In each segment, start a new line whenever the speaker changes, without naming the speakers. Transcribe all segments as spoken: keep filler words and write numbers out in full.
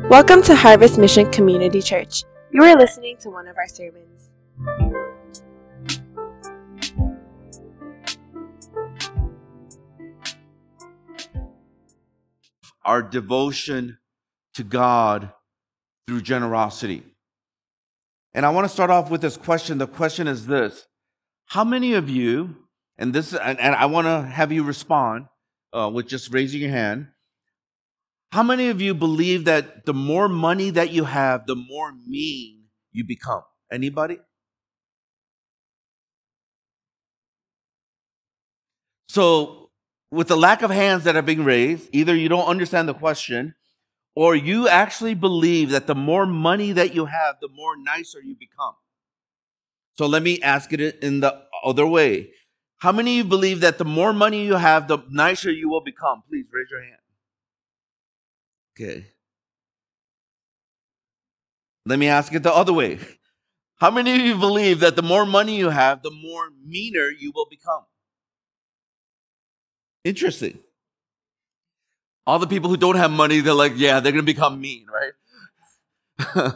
Welcome to Harvest Mission Community Church. You are listening to one of our sermons.
Our devotion to God through generosity. And I want to start off with this question. The question is this: how many of you, and this, and, and I want to have you respond uh, with just raising your hand. How many of you believe that the more money that you have, the more mean you become? Anybody? So, with the lack of hands that are being raised, either you don't understand the question, or you actually believe that the more money that you have, the more nicer you become. So let me ask it in the other way. How many of you believe that the more money you have, the nicer you will become? Please raise your hand. Okay. Let me ask it the other way. How many of you believe that the more money you have, the more meaner you will become? Interesting. All the people who don't have money, they're like, yeah, they're going to become mean, right?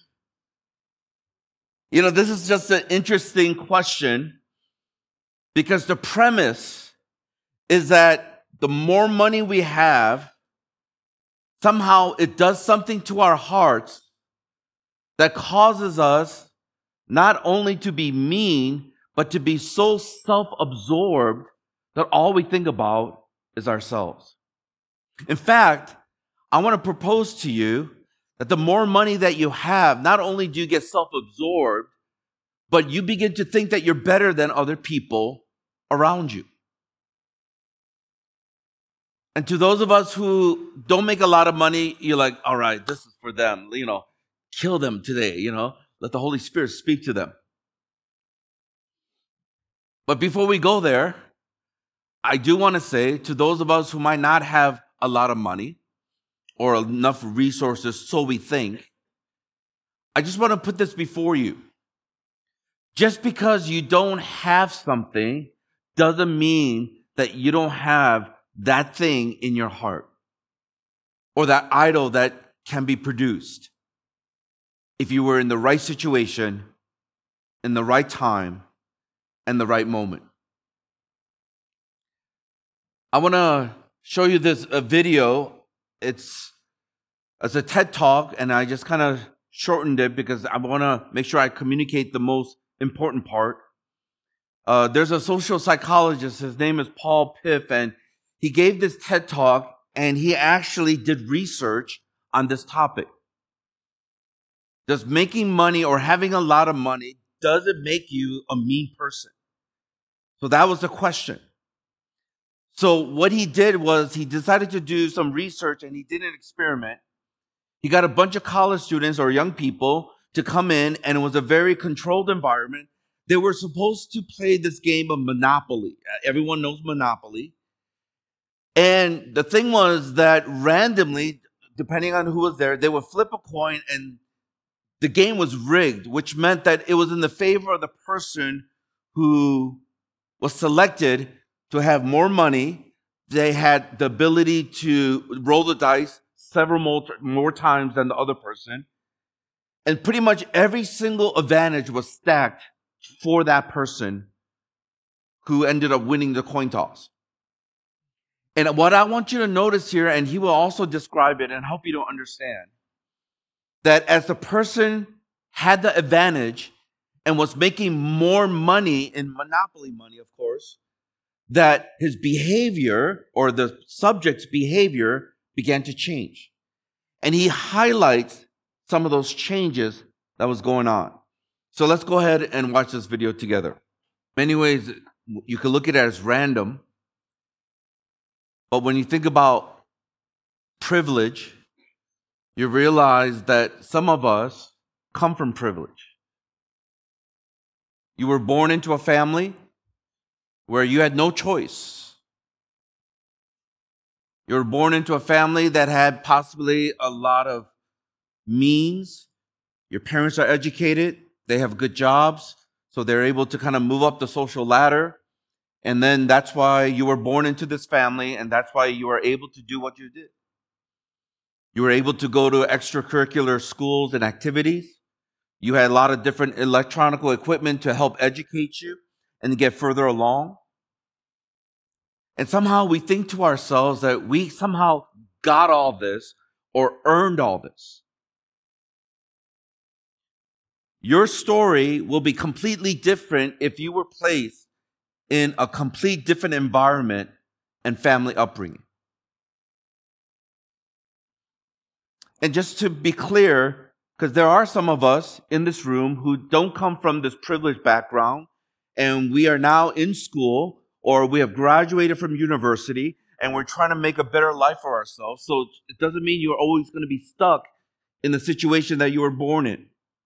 You know, this is just an interesting question because the premise is that the more money we have, somehow it does something to our hearts that causes us not only to be mean, but to be so self-absorbed that all we think about is ourselves. In fact, I want to propose to you that the more money that you have, not only do you get self-absorbed, but you begin to think that you're better than other people around you. And to those of us who don't make a lot of money, you're like, all right, this is for them. You know, kill them today, you know. Let the Holy Spirit speak to them. But before we go there, I do want to say to those of us who might not have a lot of money or enough resources, so we think, I just want to put this before you. Just because you don't have something doesn't mean that you don't have that thing in your heart or that idol that can be produced if you were in the right situation, in the right time, and the right moment. I want to show you this a video. It's, it's a TED Talk, and I just kind of shortened it because I want to make sure I communicate the most important part. Uh, there's a social psychologist. His name is Paul Piff, and he gave this TED Talk, and he actually did research on this topic. Does making money or having a lot of money, does it make you a mean person? So that was the question. So what he did was he decided to do some research, and he did an experiment. He got a bunch of college students or young people to come in, and it was a very controlled environment. They were supposed to play this game of Monopoly. Everyone knows Monopoly. And the thing was that randomly, depending on who was there, they would flip a coin, and the game was rigged, which meant that it was in the favor of the person who was selected to have more money. They had the ability to roll the dice several more, more times than the other person. And pretty much every single advantage was stacked for that person who ended up winning the coin toss. And what I want you to notice here, and he will also describe it and help you to understand, that as the person had the advantage and was making more money in Monopoly money, of course, that his behavior or the subject's behavior began to change. And he highlights some of those changes that was going on. So let's go ahead and watch this video together. In many ways, you can look at it as random, but when you think about privilege, you realize that some of us come from privilege. You were born into a family where you had no choice. You were born into a family that had possibly a lot of means. Your parents are educated. They have good jobs, so they're able to kind of move up the social ladder. And then that's why you were born into this family, and that's why you were able to do what you did. You were able to go to extracurricular schools and activities. You had a lot of different electronic equipment to help educate you and get further along. And somehow we think to ourselves that we somehow got all this or earned all this. Your story will be completely different if you were placed in a complete different environment and family upbringing. And just to be clear, because there are some of us in this room who don't come from this privileged background, and we are now in school, or we have graduated from university, and we're trying to make a better life for ourselves. So it doesn't mean you're always going to be stuck in the situation that you were born in.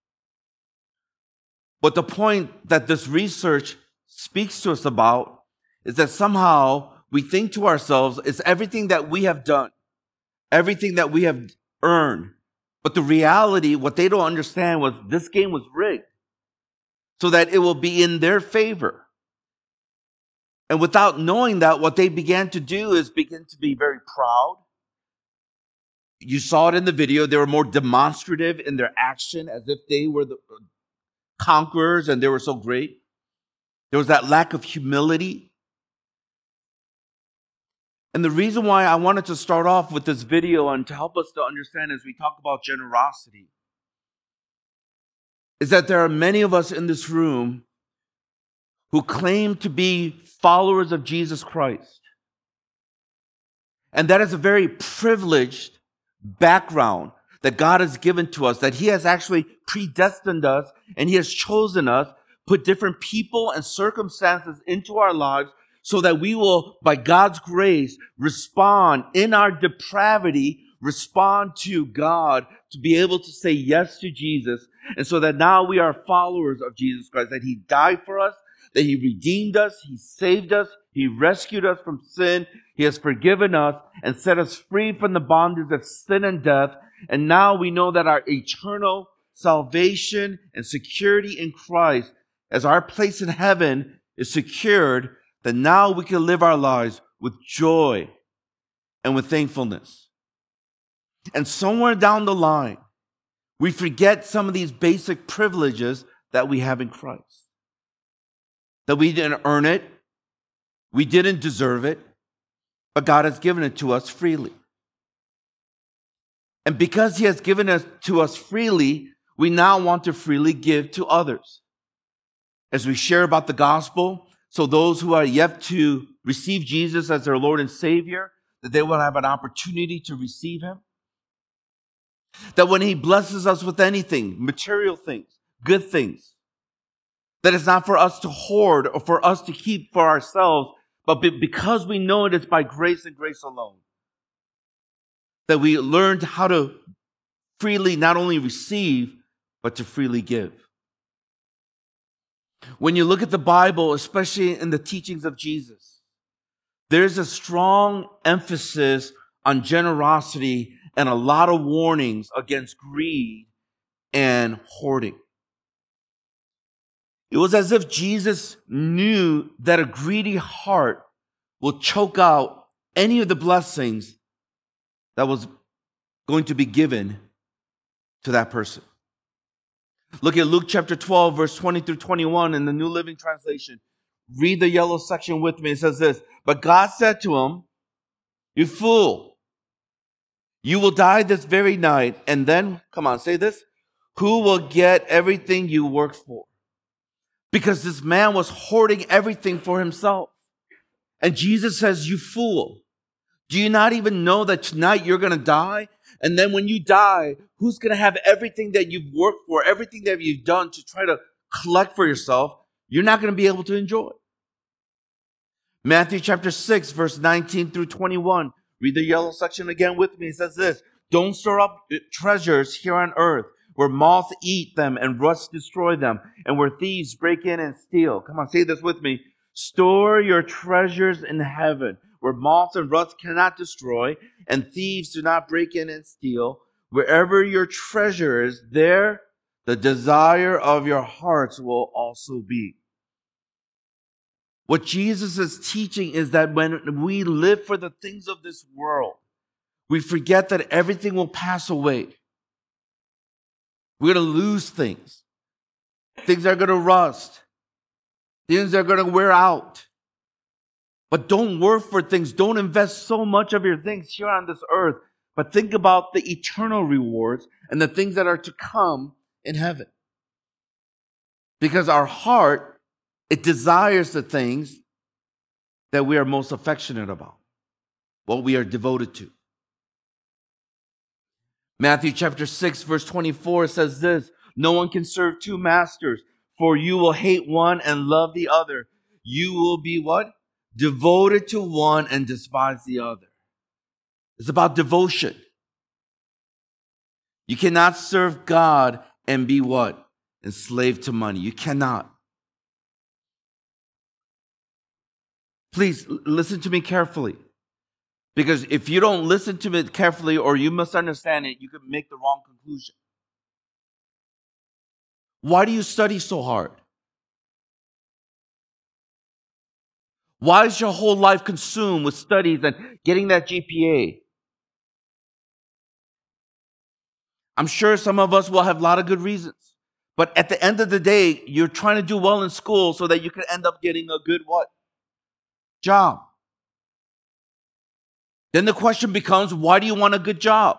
But the point that this research speaks to us about is that somehow we think to ourselves, it's everything that we have done, everything that we have earned. But the reality, what they don't understand was this game was rigged so that it will be in their favor. And without knowing that, what they began to do is begin to be very proud. You saw it in the video. They were more demonstrative in their action as if they were the conquerors and they were so great. There was that lack of humility. And the reason why I wanted to start off with this video and to help us to understand as we talk about generosity is that there are many of us in this room who claim to be followers of Jesus Christ. And that is a very privileged background that God has given to us, that He has actually predestined us and He has chosen us, put different people and circumstances into our lives so that we will, by God's grace, respond in our depravity, respond to God to be able to say yes to Jesus. And so that now we are followers of Jesus Christ, that He died for us, that He redeemed us, He saved us, He rescued us from sin, He has forgiven us and set us free from the bondage of sin and death. And now we know that our eternal salvation and security in Christ, as our place in heaven is secured, that now we can live our lives with joy and with thankfulness. And somewhere down the line, we forget some of these basic privileges that we have in Christ. That we didn't earn it, we didn't deserve it, but God has given it to us freely. And because He has given it to us freely, we now want to freely give to others. As we share about the gospel, so those who are yet to receive Jesus as their Lord and Savior, that they will have an opportunity to receive Him. That when He blesses us with anything, material things, good things, that it's not for us to hoard or for us to keep for ourselves, but because we know it is by grace and grace alone. That we learned how to freely not only receive, but to freely give. When you look at the Bible, especially in the teachings of Jesus, there's a strong emphasis on generosity and a lot of warnings against greed and hoarding. It was as if Jesus knew that a greedy heart will choke out any of the blessings that was going to be given to that person. Look at Luke chapter twelve, verse twenty through twenty-one in the New Living Translation. Read the yellow section with me. It says this, "But God said to him, 'You fool, you will die this very night, and then,'" come on, say this, "'who will get everything you worked for?' Because this man was hoarding everything for himself. And Jesus says, 'You fool, do you not even know that tonight you're going to die? And then when you die, who's going to have everything that you've worked for, everything that you've done to try to collect for yourself? You're not going to be able to enjoy." Matthew chapter six, verse nineteen through twenty-one. Read the yellow section again with me. It says this, "Don't store up treasures here on earth, where moths eat them and rust destroy them, and where thieves break in and steal." Come on, say this with me. "Store your treasures in heaven, where moths and rust cannot destroy, and thieves do not break in and steal. Wherever your treasure is, there the desire of your hearts will also be." What Jesus is teaching is that when we live for the things of this world, We forget that everything will pass away. We're going to lose things. Things are going to rust. Things are going to wear out. But don't work for things. Don't invest so much of your things here on this earth. But think about the eternal rewards and the things that are to come in heaven. Because our heart, it desires the things that we are most affectionate about, what we are devoted to. Matthew chapter six, verse twenty-four says this, no one can serve two masters, for you will hate one and love the other. You will be what? Devoted to one and despise the other. It's about devotion. You cannot serve God and be what? Enslaved to money. You cannot. Please listen to me carefully. Because if you don't listen to it carefully or you misunderstand it, you could make the wrong conclusion. Why do you study so hard? Why is your whole life consumed with studies and getting that G P A? I'm sure some of us will have a lot of good reasons. But at the end of the day, you're trying to do well in school so that you can end up getting a good what? Job. Then the question becomes, why do you want a good job?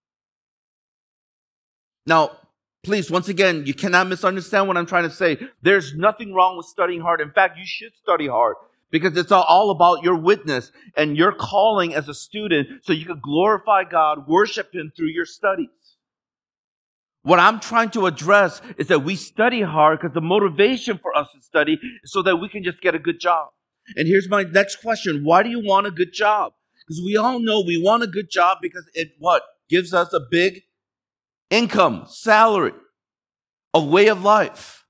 Now, please, once again, you cannot misunderstand what I'm trying to say. There's nothing wrong with studying hard. In fact, you should study hard because it's all about your witness and your calling as a student so you can glorify God, worship Him through your studies. What I'm trying to address is that we study hard because the motivation for us to study is so that we can just get a good job. And here's my next question. Why do you want a good job? Because we all know we want a good job because it what? Gives us a big income, salary, a way of life.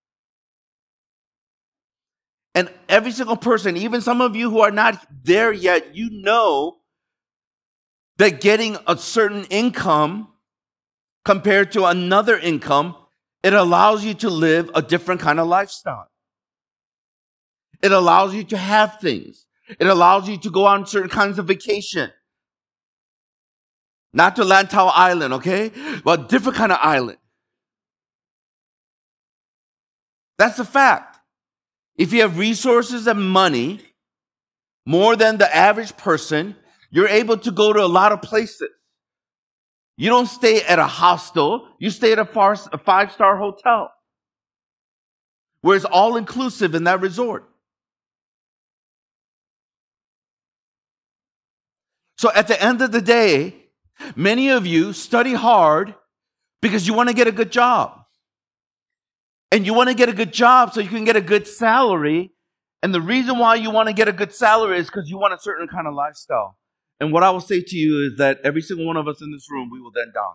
And every single person, even some of you who are not there yet, you know that getting a certain income compared to another income, it allows you to live a different kind of lifestyle. It allows you to have things. It allows you to go on certain kinds of vacation. Not to Lantau Island, okay? But different kind of island. That's a fact. If you have resources and money, more than the average person, you're able to go to a lot of places. You don't stay at a hostel. You stay at a, far, a five-star hotel where it's all-inclusive in that resort. So at the end of the day, many of you study hard because you want to get a good job. And you want to get a good job so you can get a good salary. And the reason why you want to get a good salary is because you want a certain kind of lifestyle. And what I will say to you is that every single one of us in this room, we will then die.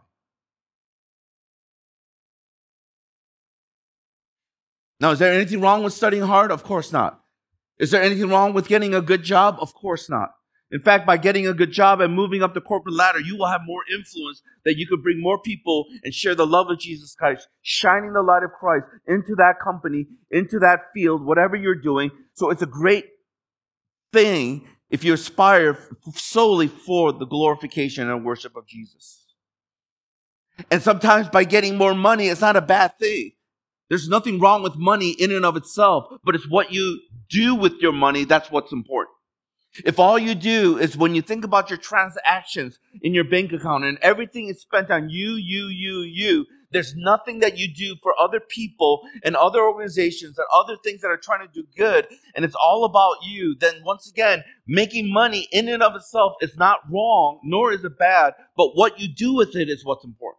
Now, is there anything wrong with studying hard? Of course not. Is there anything wrong with getting a good job? Of course not. In fact, by getting a good job and moving up the corporate ladder, you will have more influence that you could bring more people and share the love of Jesus Christ, shining the light of Christ into that company, into that field, whatever you're doing. So it's a great thing if you aspire solely for the glorification and worship of Jesus. And sometimes by getting more money, it's not a bad thing. There's nothing wrong with money in and of itself, but it's what you do with your money that's what's important. If all you do is when you think about your transactions in your bank account and everything is spent on you, you, you, you, there's nothing that you do for other people and other organizations and other things that are trying to do good, and it's all about you, then once again, making money in and of itself is not wrong, nor is it bad, but what you do with it is what's important.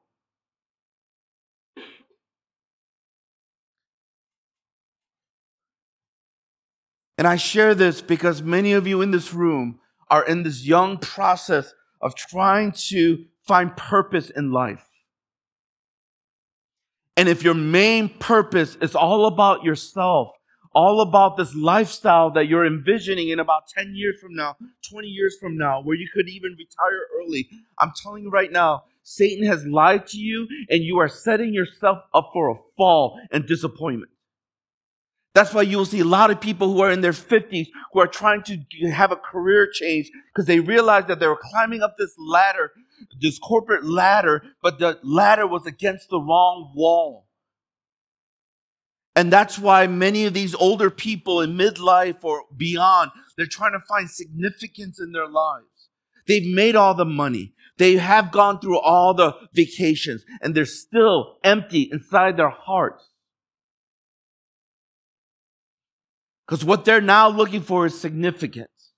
And I share this because many of you in this room are in this young process of trying to find purpose in life. And if your main purpose is all about yourself, all about this lifestyle that you're envisioning in about ten years from now, twenty years from now, where you could even retire early, I'm telling you right now, Satan has lied to you and you are setting yourself up for a fall and disappointment. That's why you'll see a lot of people who are in their fifties who are trying to have a career change because they realized that they were climbing up this ladder, this corporate ladder, but the ladder was against the wrong wall. And that's why many of these older people in midlife or beyond, they're trying to find significance in their lives. They've made all the money. They have gone through all the vacations, and they're still empty inside their hearts. Because what they're now looking for is significance.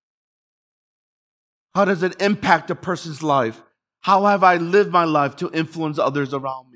How does it impact a person's life? How have I lived my life to influence others around me?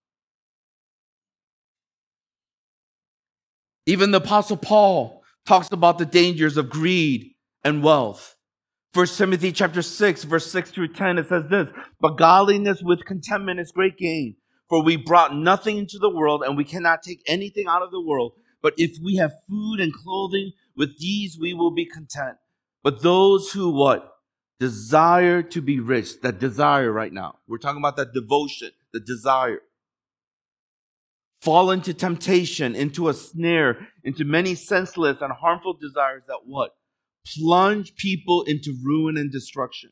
Even the Apostle Paul talks about the dangers of greed and wealth. First Timothy chapter six, verse six through ten, it says this, "But godliness with contentment is great gain. For we brought nothing into the world, and we cannot take anything out of the world. But if we have food and clothing, with these we will be content. But those who what? Desire to be rich," that desire right now. We're talking about that devotion, the desire. "Fall into temptation, into a snare, into many senseless and harmful desires that what? Plunge people into ruin and destruction."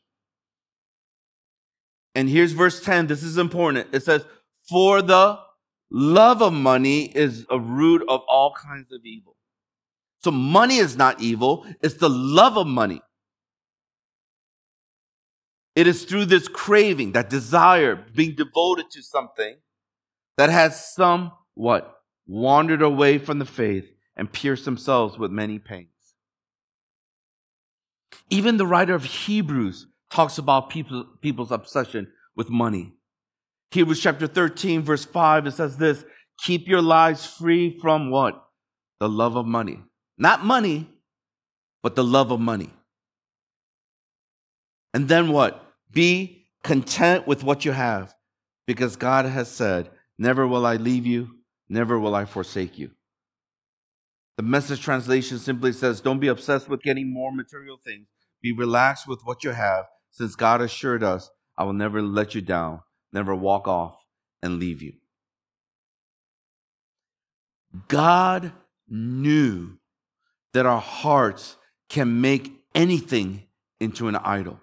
And here's verse ten. This is important. It says, "For the love of money is a root of all kinds of evil." So money is not evil. It's the love of money. It is through this craving, that desire, being devoted to something, that has some, what? Wandered away from the faith and pierced themselves with many pains. Even the writer of Hebrews talks about people, people's obsession with money. Hebrews chapter thirteen, verse five, it says this, "Keep your lives free from" what? The love of money. Not money, but the love of money. And then what? "Be content with what you have, because God has said, 'Never will I leave you, never will I forsake you.'" The Message translation simply says, "Don't be obsessed with getting more material things. Be relaxed with what you have, since God assured us, 'I will never let you down, never walk off and leave you.'" God knew that our hearts can make anything into an idol,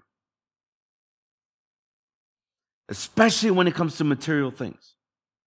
especially when it comes to material things.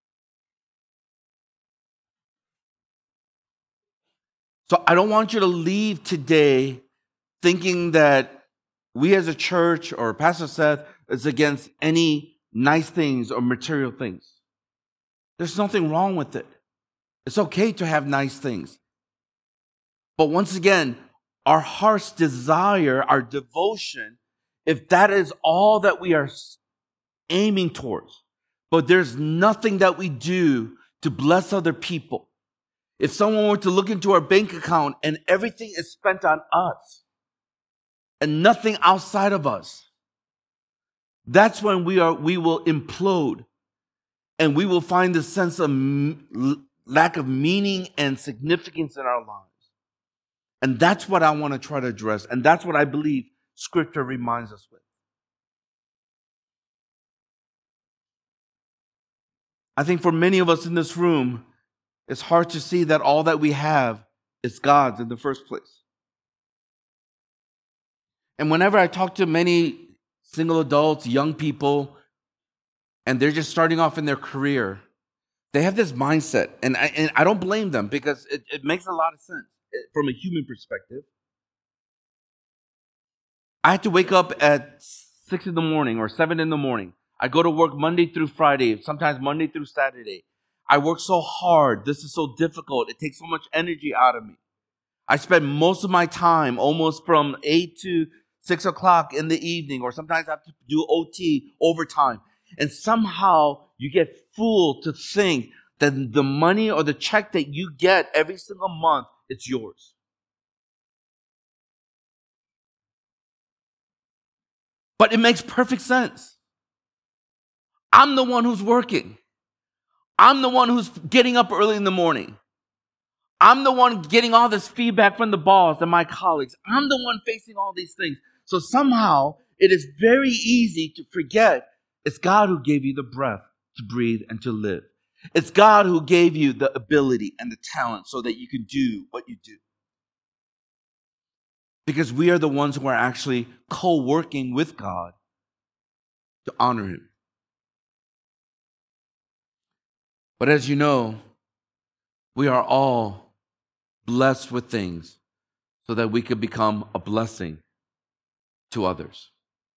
So I don't want you to leave today thinking that we as a church or Pastor Seth is against any nice things or material things. There's nothing wrong with it. It's okay to have nice things. But once again, our heart's desire, our devotion, if that is all that we are aiming towards, but there's nothing that we do to bless other people. If someone were to look into our bank account and everything is spent on us and nothing outside of us, that's when we are we will implode and we will find a sense of m- lack of meaning and significance in our lives. And that's what I want to try to address. And that's what I believe Scripture reminds us with. I think for many of us in this room, it's hard to see that all that we have is God's in the first place. And whenever I talk to many single adults, young people, and they're just starting off in their career, they have this mindset. And I, and I don't blame them because it, it makes a lot of sense from a human perspective. I had to wake up at six in the morning or seven in the morning. I go to work Monday through Friday, sometimes Monday through Saturday. I work so hard. This is so difficult. It takes so much energy out of me. I spend most of my time almost from eight to six o'clock in the evening, or sometimes I have to do O T, overtime. And somehow you get fooled to think that the money or the check that you get every single month, it's yours. But it makes perfect sense. I'm the one who's working. I'm the one who's getting up early in the morning. I'm the one getting all this feedback from the boss and my colleagues. I'm the one facing all these things. So somehow it is very easy to forget it's God who gave you the breath to breathe and to live. It's God who gave you the ability and the talent so that you can do what you do. Because we are the ones who are actually co-working with God to honor Him. But as you know, we are all blessed with things so that we could become a blessing to others.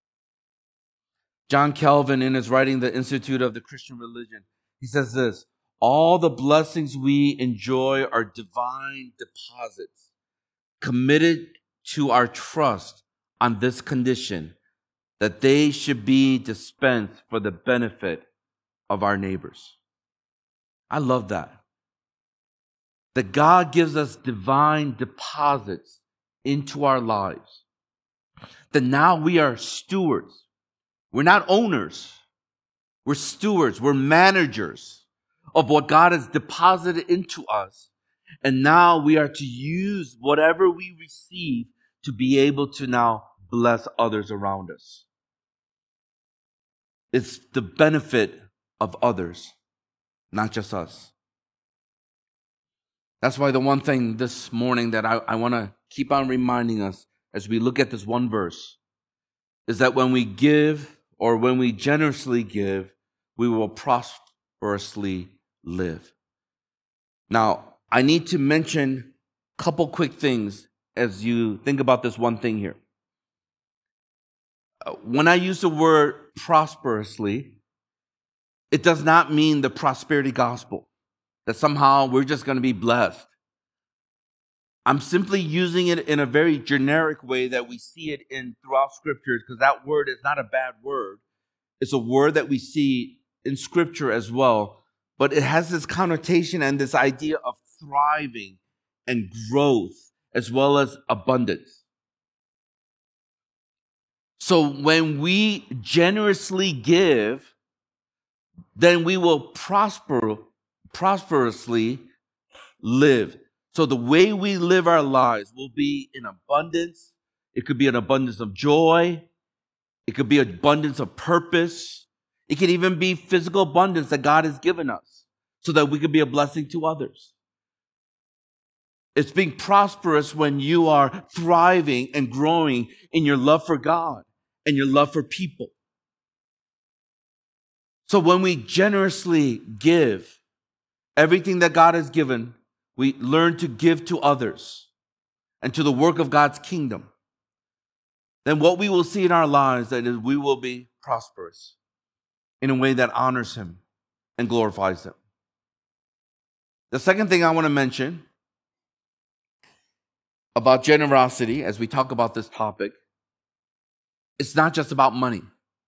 John Calvin, in his writing, The Institute of the Christian Religion, he says this: all the blessings we enjoy are divine deposits committed to our trust on this condition, that they should be dispensed for the benefit of our neighbors. I love that. That God gives us divine deposits into our lives. That now we are stewards. We're not owners. We're stewards. We're managers of what God has deposited into us. And now we are to use whatever we receive to be able to now bless others around us. It's the benefit of others, not just us. That's why the one thing this morning that I, I want to keep on reminding us as we look at this one verse is that when we give or when we generously give, we will prosperously live. Now, I need to mention a couple quick things as you think about this one thing here. When I use the word prosperously, it does not mean the prosperity gospel, that somehow we're just going to be blessed. I'm simply using it in a very generic way that we see it in throughout scriptures, because that word is not a bad word. It's a word that we see in scripture as well, but it has this connotation and this idea of thriving and growth as well as abundance. So when we generously give, then we will prosper, prosperously live. So the way we live our lives will be in abundance. It could be an abundance of joy. It could be an abundance of purpose. It could even be physical abundance that God has given us so that we could be a blessing to others. It's being prosperous when you are thriving and growing in your love for God and your love for people. So when we generously give everything that God has given, we learn to give to others and to the work of God's kingdom. Then what we will see in our lives that is we will be prosperous in a way that honors Him and glorifies Him. The second thing I want to mention about generosity as we talk about this topic, it's not just about money.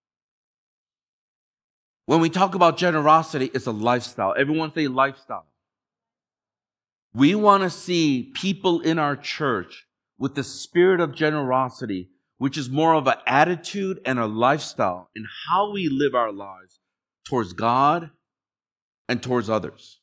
When we talk about generosity, it's a lifestyle. Everyone say lifestyle. We want to see people in our church with the spirit of generosity, which is more of an attitude and a lifestyle in how we live our lives towards God and towards others.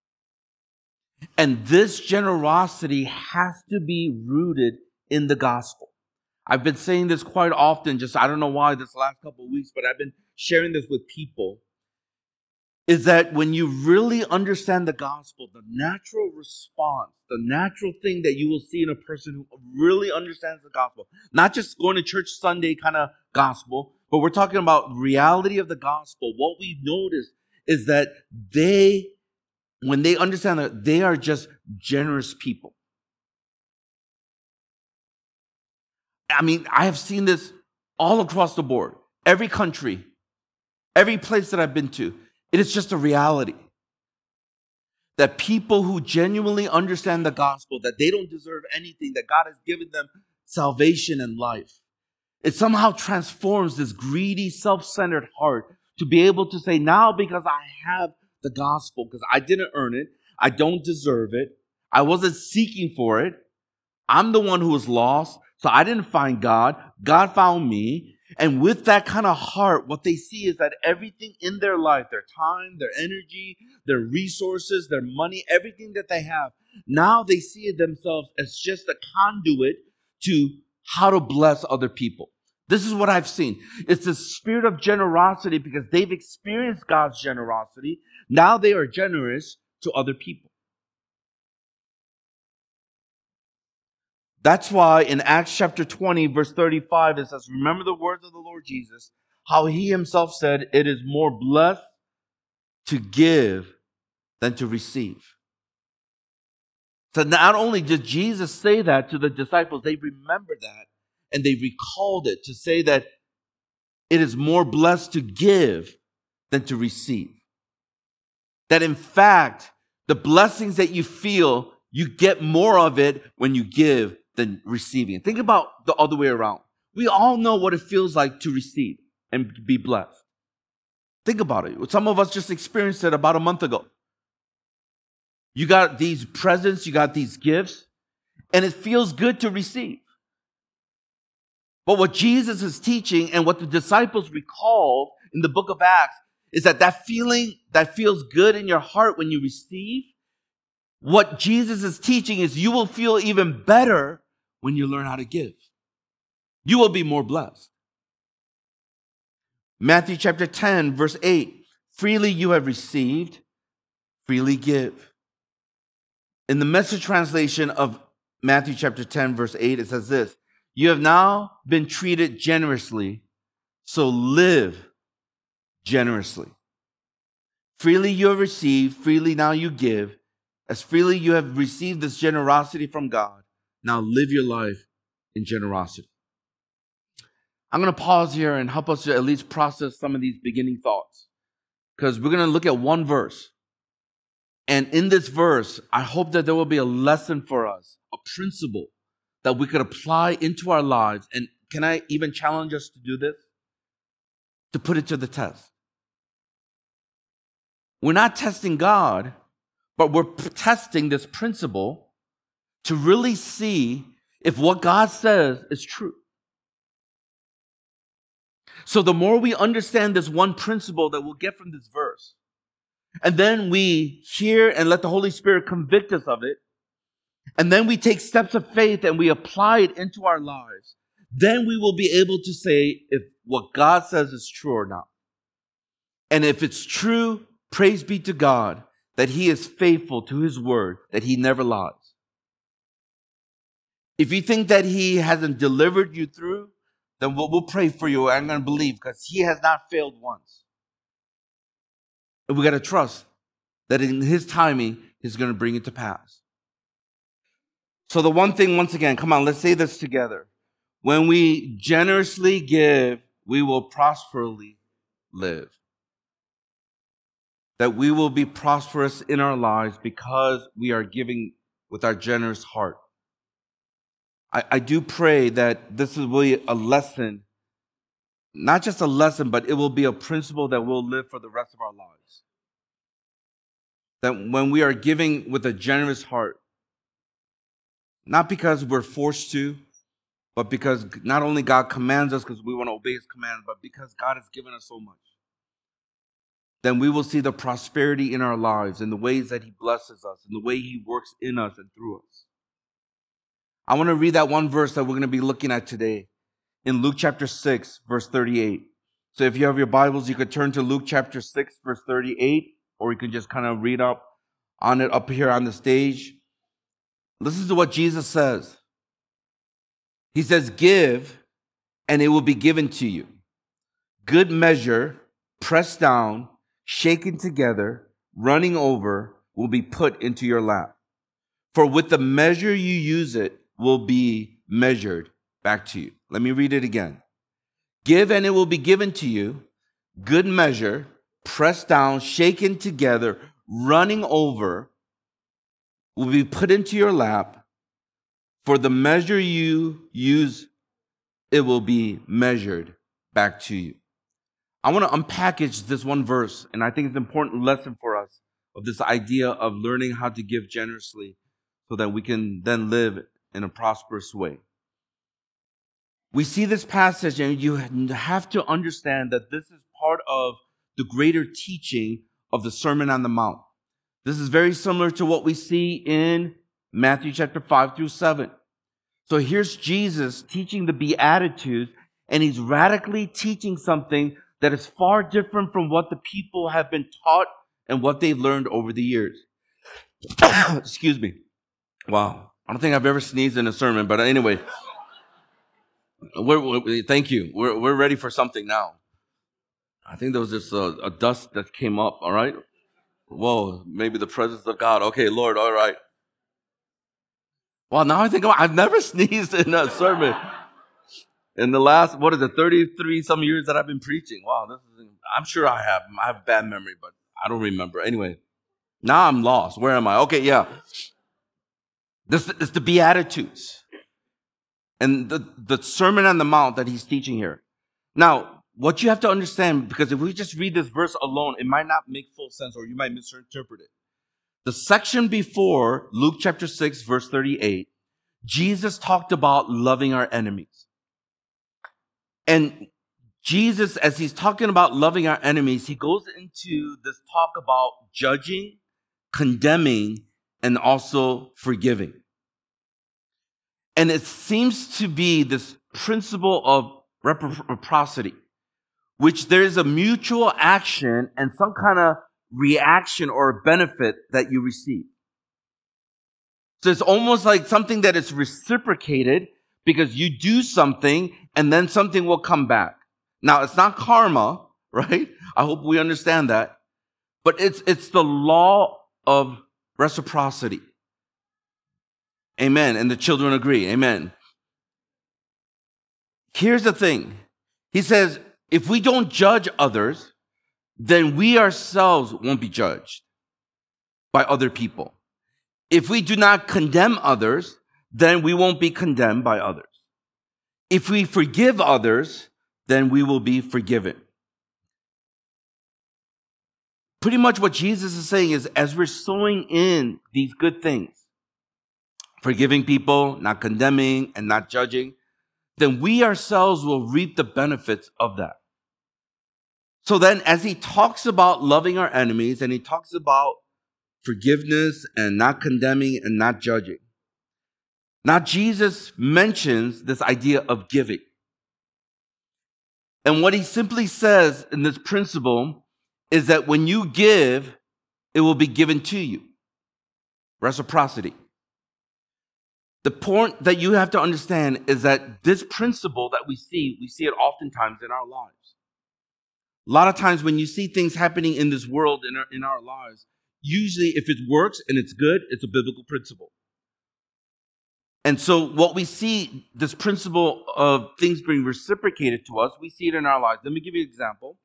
And this generosity has to be rooted in the gospel. I've been saying this quite often, just I don't know why this last couple of weeks, but I've been sharing this with people, is that when you really understand the gospel, the natural response, the natural thing that you will see in a person who really understands the gospel, not just going to church Sunday kind of gospel, but we're talking about reality of the gospel. What we've noticed is that they, when they understand that, they are just generous people. I mean, I have seen this all across the board. Every country, every place that I've been to, it is just a reality that people who genuinely understand the gospel, that they don't deserve anything, that God has given them salvation and life, it somehow transforms this greedy, self-centered heart to be able to say, now because I have the gospel, because I didn't earn it, I don't deserve it, I wasn't seeking for it, I'm the one who was lost, so I didn't find God, God found me. And with that kind of heart, what they see is that everything in their life, their time, their energy, their resources, their money, everything that they have, now they see themselves as just a conduit to how to bless other people. This is what I've seen. It's the spirit of generosity because they've experienced God's generosity. Now they are generous to other people. That's why in Acts chapter twenty, verse thirty-five, it says, remember the words of the Lord Jesus, how he himself said, it is more blessed to give than to receive. So not only did Jesus say that to the disciples, they remembered that and they recalled it to say that it is more blessed to give than to receive. That in fact, the blessings that you feel, you get more of it when you give than receiving. Think about the other way around. We all know what it feels like to receive and be blessed. Think about it. Some of us just experienced it about a month ago. You got these presents, you got these gifts, and it feels good to receive. But what Jesus is teaching and what the disciples recalled in the book of Acts is that that feeling that feels good in your heart when you receive, what Jesus is teaching is you will feel even better when you learn how to give. You will be more blessed. Matthew chapter ten, verse eight, freely you have received, freely give. In the Message translation of Matthew chapter ten, verse eight, it says this, you have now been treated generously, so live generously. Freely you have received, freely now you give. As freely you have received this generosity from God, now live your life in generosity. I'm going to pause here and help us to at least process some of these beginning thoughts. Because we're going to look at one verse. And in this verse, I hope that there will be a lesson for us, a principle that we could apply into our lives. And can I even challenge us to do this? To put it to the test. We're not testing God, but we're testing this principle to really see if what God says is true. So the more we understand this one principle that we'll get from this verse, and then we hear and let the Holy Spirit convict us of it, and then we take steps of faith and we apply it into our lives, then we will be able to say if what God says is true or not. And if it's true, praise be to God that He is faithful to His word, that He never lies. If you think that He hasn't delivered you through, then we'll, we'll pray for you. I'm going to believe because He has not failed once. And we got to trust that in His timing, He's going to bring it to pass. So the one thing, once again, come on, let's say this together. When we generously give, we will prosperously live. That we will be prosperous in our lives because we are giving with our generous heart. I, I do pray that this is really a lesson, not just a lesson, but it will be a principle that we'll live for the rest of our lives. That when we are giving with a generous heart, not because we're forced to, but because not only God commands us because we want to obey His command, but because God has given us so much, then we will see the prosperity in our lives and the ways that He blesses us and the way He works in us and through us. I want to read that one verse that we're going to be looking at today in Luke chapter six, verse thirty-eight. So if you have your Bibles, you could turn to Luke chapter six, verse thirty-eight, or you could just kind of read up on it up here on the stage. Listen to what Jesus says. He says, give, and it will be given to you. Good measure, pressed down, shaken together, running over, will be put into your lap. For with the measure you use it will be measured back to you. Let me read it again. Give, and it will be given to you. Good measure, pressed down, shaken together, running over, will be put into your lap. For the measure you use, it will be measured back to you. I want to unpackage this one verse, and I think it's an important lesson for us of this idea of learning how to give generously so that we can then live in a prosperous way. We see this passage, and you have to understand that this is part of the greater teaching of the Sermon on the Mount. This is very similar to what we see in Matthew chapter five through seven. So here's Jesus teaching the Beatitudes, and he's radically teaching something that is far different from what the people have been taught and what they've learned over the years. Excuse me. Wow. I don't think I've ever sneezed in a sermon, but anyway. We're, we're, thank you. We're, we're ready for something now. I think there was just a, a dust that came up, all right? Whoa, maybe the presence of God. Okay, Lord, all right. Well, now I think, oh, I've never sneezed in a sermon. In the last, what is it, thirty-three some years that I've been preaching. Wow, this is, I'm sure I have. I have bad memory, but I don't remember. Anyway, now I'm lost. Where am I? Okay, yeah. This is the Beatitudes. And the, the Sermon on the Mount that he's teaching here. Now, what you have to understand, because if we just read this verse alone, it might not make full sense or you might misinterpret it. The section before, Luke chapter six, verse thirty-eight, Jesus talked about loving our enemies. And Jesus, as he's talking about loving our enemies, he goes into this talk about judging, condemning, and also forgiving. And it seems to be this principle of reciprocity, which there is a mutual action and some kind of reaction or benefit that you receive. So it's almost like something that is reciprocated because you do something and then something will come back. Now, it's not karma, right? I hope we understand that. But it's it's the law of reciprocity. Amen. And the children agree. Amen. Here's the thing. He says, if we don't judge others, then we ourselves won't be judged by other people. If we do not condemn others, then we won't be condemned by others. If we forgive others, then we will be forgiven. Pretty much what Jesus is saying is, as we're sowing in these good things, forgiving people, not condemning, and not judging, then we ourselves will reap the benefits of that. So then, as he talks about loving our enemies, and he talks about forgiveness and not condemning and not judging, now Jesus mentions this idea of giving. And what he simply says in this principle is that when you give, it will be given to you. Reciprocity. The point that you have to understand is that this principle that we see, we see it oftentimes in our lives. A lot of times when you see things happening in this world, in our, in our lives, usually if it works and it's good, it's a biblical principle. And so what we see, this principle of things being reciprocated to us, we see it in our lives. Let me give you an example.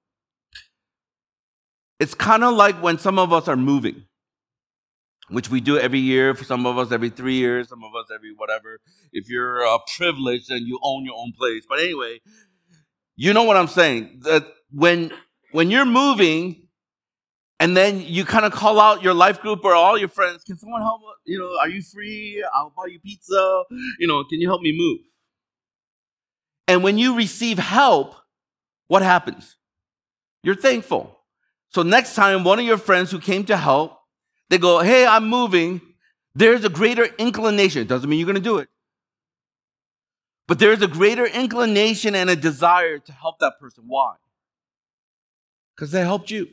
It's kind of like when some of us are moving, which we do every year, for some of us every three years, some of us every whatever. If you're uh, privileged and you own your own place. But anyway, you know what I'm saying. That when, when you're moving and then you kind of call out your life group or all your friends, can someone help? You know, are you free? I'll buy you pizza. You know, can you help me move? And when you receive help, what happens? You're thankful. So next time, one of your friends who came to help, they go, hey, I'm moving. There's a greater inclination. It doesn't mean you're going to do it. But there's a greater inclination and a desire to help that person. Why? Because they helped you.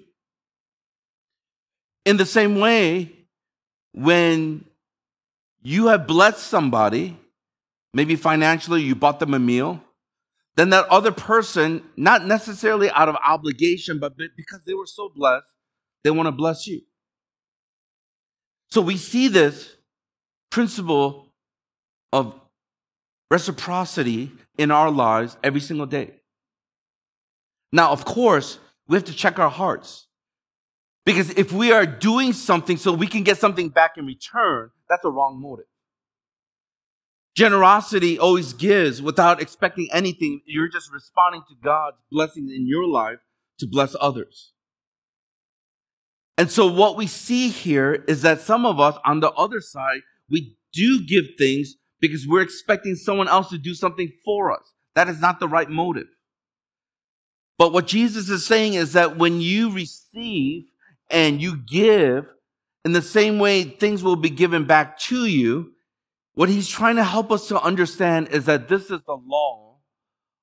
In the same way, when you have blessed somebody, maybe financially, you bought them a meal, then that other person, not necessarily out of obligation, but because they were so blessed, they want to bless you. So we see this principle of reciprocity in our lives every single day. Now, of course, we have to check our hearts. Because if we are doing something so we can get something back in return, that's a wrong motive. Generosity always gives without expecting anything. You're just responding to God's blessings in your life to bless others. And so what we see here is that some of us on the other side, we do give things because we're expecting someone else to do something for us. That is not the right motive. But what Jesus is saying is that when you receive and you give, in the same way things will be given back to you, what he's trying to help us to understand is that this is the law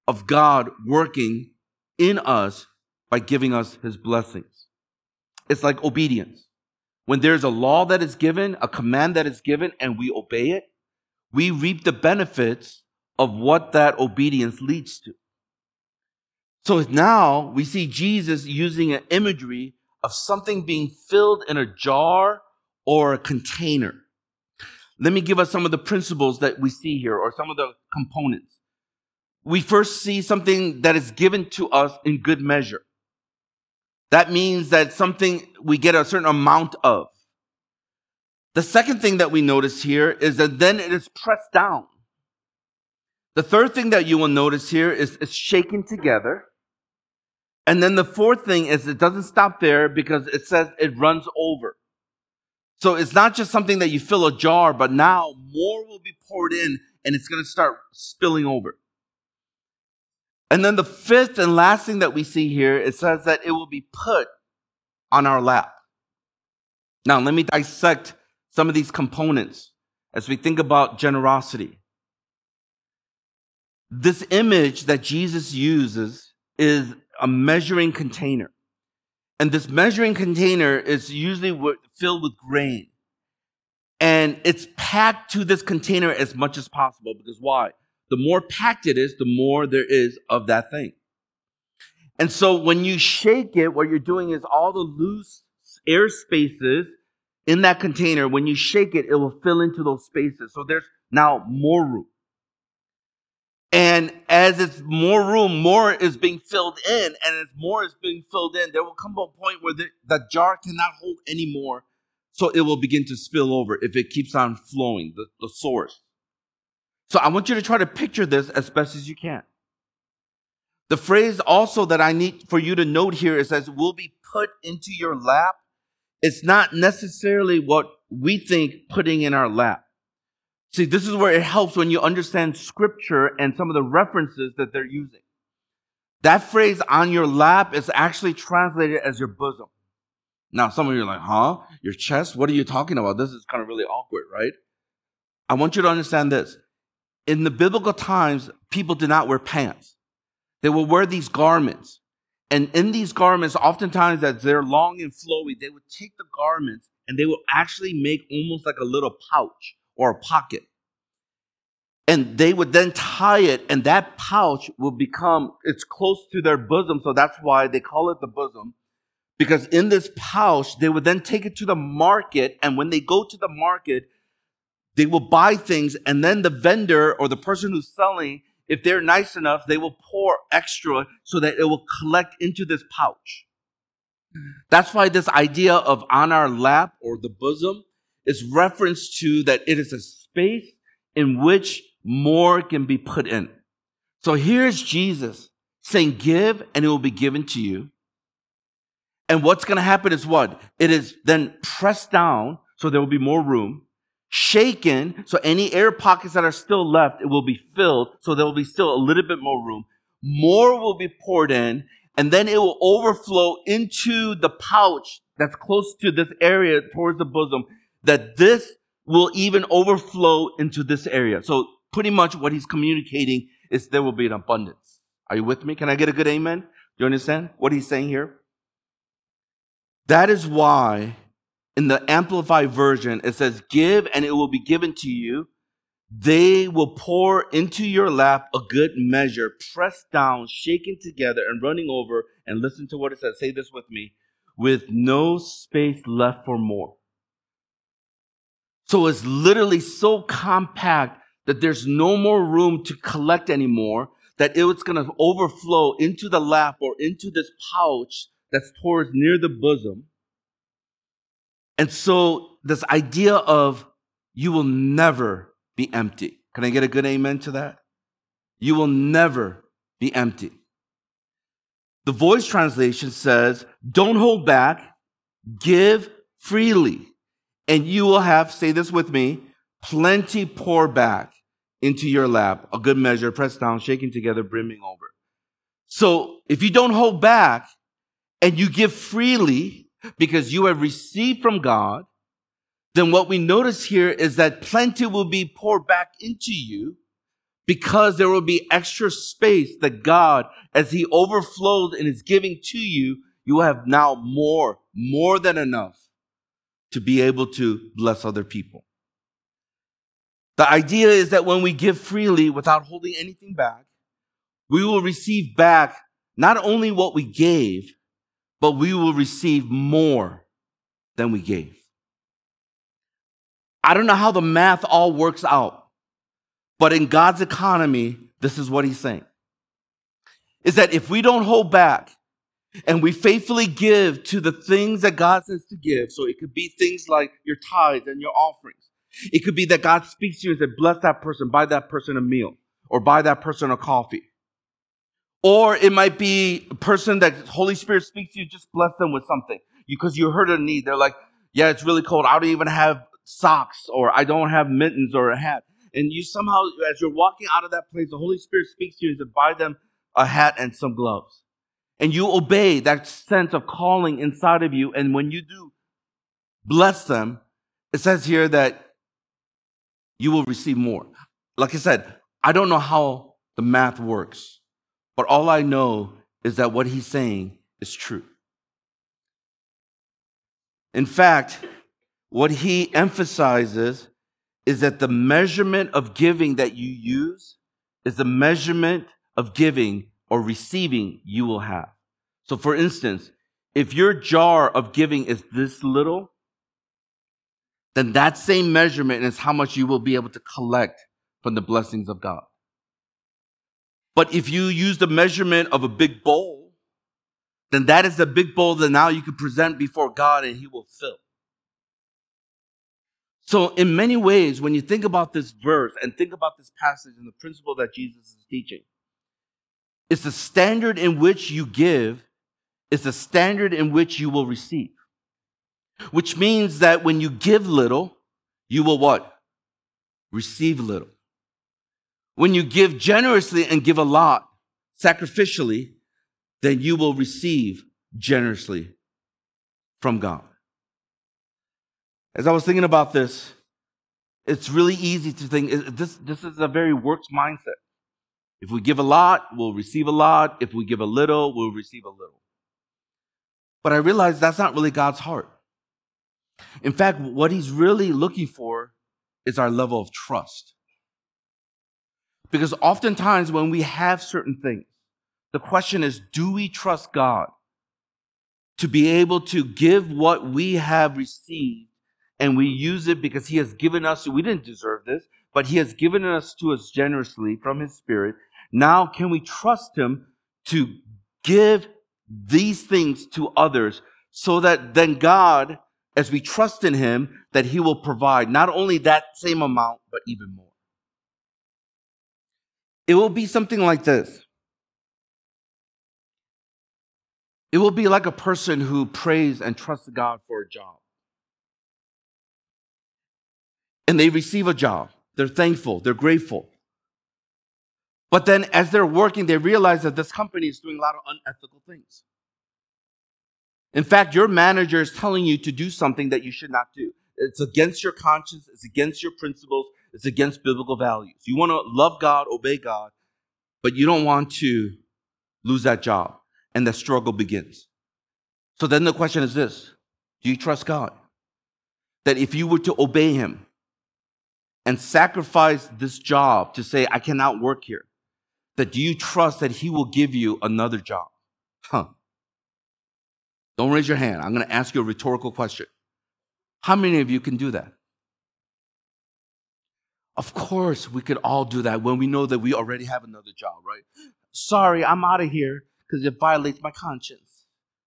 of God working in us by giving us his blessings. It's like obedience. When there's a law that is given, a command that is given, and we obey it, we reap the benefits of what that obedience leads to. So now we see Jesus using an imagery of something being filled in a jar or a container. Let me give us some of the principles that we see here, or some of the components. We first see something that is given to us in good measure. That means that something we get a certain amount of. The second thing that we notice here is that then it is pressed down. The third thing that you will notice here is it's shaken together. And then the fourth thing is it doesn't stop there, because it says it runs over. So it's not just something that you fill a jar, but now more will be poured in and it's going to start spilling over. And then the fifth and last thing that we see here, it says that it will be put on our lap. Now, let me dissect some of these components as we think about generosity. This image that Jesus uses is a measuring container. And this measuring container is usually filled with grain. And it's packed to this container as much as possible. Because why? The more packed it is, the more there is of that thing. And so when you shake it, what you're doing is all the loose air spaces in that container, when you shake it, it will fill into those spaces. So there's now more room. And as it's more room, more is being filled in. And as more is being filled in, there will come a point where the, the jar cannot hold any more. So it will begin to spill over if it keeps on flowing, the, the source. So I want you to try to picture this as best as you can. The phrase also that I need for you to note here is as will be put into your lap. It's not necessarily what we think putting in our lap. See, this is where it helps when you understand scripture and some of the references that they're using. That phrase on your lap is actually translated as your bosom. Now, some of you are like, huh? Your chest? What are you talking about? This is kind of really awkward, right? I want you to understand this. In the biblical times, people did not wear pants. They would wear these garments. And in these garments, oftentimes as they're long and flowy, they would take the garments and they would actually make almost like a little pouch or a pocket. And they would then tie it, and that pouch will become, it's close to their bosom, so that's why they call it the bosom. Because in this pouch, they would then take it to the market, and when they go to the market, they will buy things, and then the vendor or the person who's selling, if they're nice enough, they will pour extra so that it will collect into this pouch. That's why this idea of on our lap or the bosom is reference to that it is a space in which more can be put in. So here's Jesus saying, give and it will be given to you. And what's going to happen is what? It is then pressed down so there will be more room. Shaken, so any air pockets that are still left, it will be filled, so there will be still a little bit more room. More will be poured in, and then it will overflow into the pouch that's close to this area towards the bosom, that this will even overflow into this area. So pretty much what he's communicating is there will be an abundance. Are you with me? Can I get a good amen? Do you understand what he's saying here? That is why in the Amplified version, it says, give and it will be given to you. They will pour into your lap a good measure, pressed down, shaken together, and running over. And listen to what it says. Say this with me. With no space left for more. So it's literally so compact that there's no more room to collect anymore, that it's going to overflow into the lap or into this pouch that's towards near the bosom. And so this idea of you will never be empty. Can I get a good amen to that? You will never be empty. The Voice translation says, don't hold back, give freely, and you will have, say this with me, plenty pour back into your lap, a good measure, pressed down, shaking together, brimming over. So if you don't hold back and you give freely, because you have received from God, then what we notice here is that plenty will be poured back into you because there will be extra space that God, as he overflows and is giving to you, you will have now more, more than enough to be able to bless other people. The idea is that when we give freely without holding anything back, we will receive back not only what we gave, but we will receive more than we gave. I don't know how the math all works out, but in God's economy, this is what he's saying. Is that if we don't hold back and we faithfully give to the things that God says to give, so it could be things like your tithes and your offerings. It could be that God speaks to you and says, bless that person, buy that person a meal, or buy that person a coffee. Or it might be a person that Holy Spirit speaks to you, just bless them with something. Because you heard a need. They're like, yeah, it's really cold. I don't even have socks, or I don't have mittens or a hat. And you somehow, as you're walking out of that place, the Holy Spirit speaks to you and says, buy them a hat and some gloves. And you obey that sense of calling inside of you. And when you do bless them, it says here that you will receive more. Like I said, I don't know how the math works, but all I know is that what he's saying is true. In fact, what he emphasizes is that the measurement of giving that you use is the measurement of giving or receiving you will have. So for instance, if your jar of giving is this little, then that same measurement is how much you will be able to collect from the blessings of God. But if you use the measurement of a big bowl, then that is the big bowl that now you can present before God and he will fill. So in many ways, when you think about this verse and think about this passage and the principle that Jesus is teaching, it's the standard in which you give, it's the standard in which you will receive. Which means that when you give little, you will what? Receive little. When you give generously and give a lot, sacrificially, then you will receive generously from God. As I was thinking about this, it's really easy to think, this, this is a very works mindset. If we give a lot, we'll receive a lot. If we give a little, we'll receive a little. But I realize that's not really God's heart. In fact, what he's really looking for is our level of trust. Because oftentimes when we have certain things, the question is, do we trust God to be able to give what we have received and we use it because he has given us, we didn't deserve this, but he has given us to us generously from his Spirit. Now can we trust him to give these things to others so that then God, as we trust in him, that he will provide not only that same amount, but even more. It will be something like this. It will be like a person who prays and trusts God for a job. And they receive a job. They're thankful. They're grateful. But then as they're working, they realize that this company is doing a lot of unethical things. In fact, your manager is telling you to do something that you should not do. It's against your conscience. It's against your principles. It's against biblical values. You want to love God, obey God, but you don't want to lose that job. And the struggle begins. So then the question is this: do you trust God? That if you were to obey him and sacrifice this job to say, I cannot work here, that do you trust that he will give you another job? Huh. Don't raise your hand. I'm going to ask you a rhetorical question. How many of you can do that? Of course, we could all do that when we know that we already have another job, right? Sorry, I'm out of here because it violates my conscience.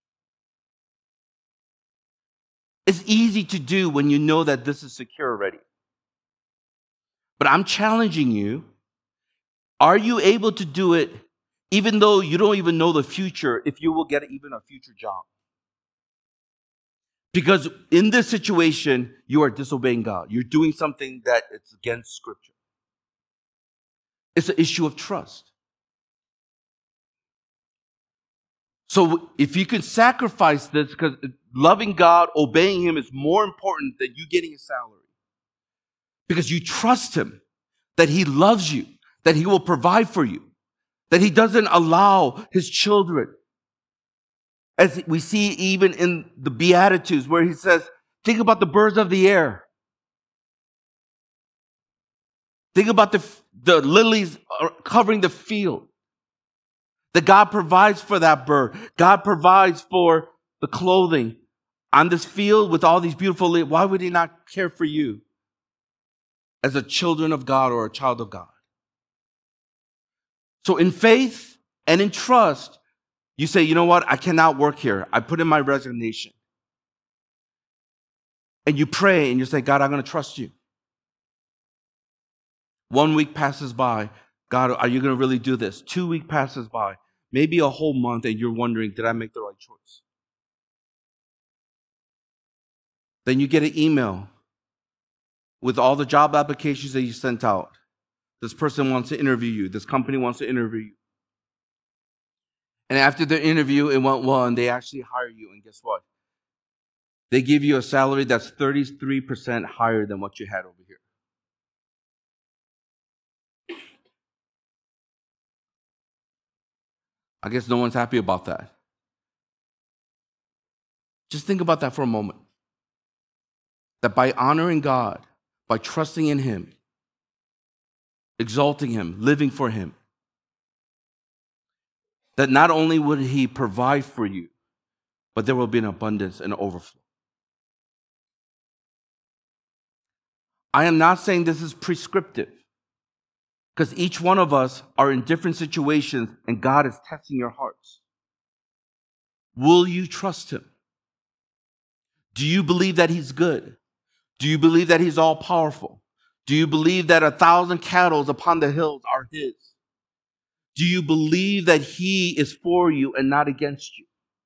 It's easy to do when you know that this is secure already. But I'm challenging you. Are you able to do it even though you don't even know the future, if you will get even a future job? Because in this situation, you are disobeying God. You're doing something that is against Scripture. It's an issue of trust. So if you can sacrifice this, because loving God, obeying him is more important than you getting a salary. Because you trust him, that he loves you, that he will provide for you, that he doesn't allow his children. As we see even in the Beatitudes where he says, think about the birds of the air. Think about the, the lilies covering the field. That God provides for that bird. God provides for the clothing on this field with all these beautiful lilies. Why would he not care for you as a children of God or a child of God? So in faith and in trust, you say, you know what? I cannot work here. I put in my resignation. And you pray and you say, God, I'm going to trust you. One week passes by. God, are you going to really do this? Two weeks passes by. Maybe a whole month and you're wondering, did I make the right choice? Then you get an email with all the job applications that you sent out. This person wants to interview you. This company wants to interview you. And after the interview, it went well and they actually hire you. And guess what? They give you a salary that's thirty-three percent higher than what you had over here. I guess no one's happy about that. Just think about that for a moment. That by honoring God, by trusting in him, exalting him, living for him, that not only would he provide for you, but there will be an abundance and overflow. I am not saying this is prescriptive, because each one of us are in different situations and God is testing your hearts. Will you trust him? Do you believe that he's good? Do you believe that he's all powerful? Do you believe that a thousand cattle upon the hills are his? Do you believe that he is for you and not against you?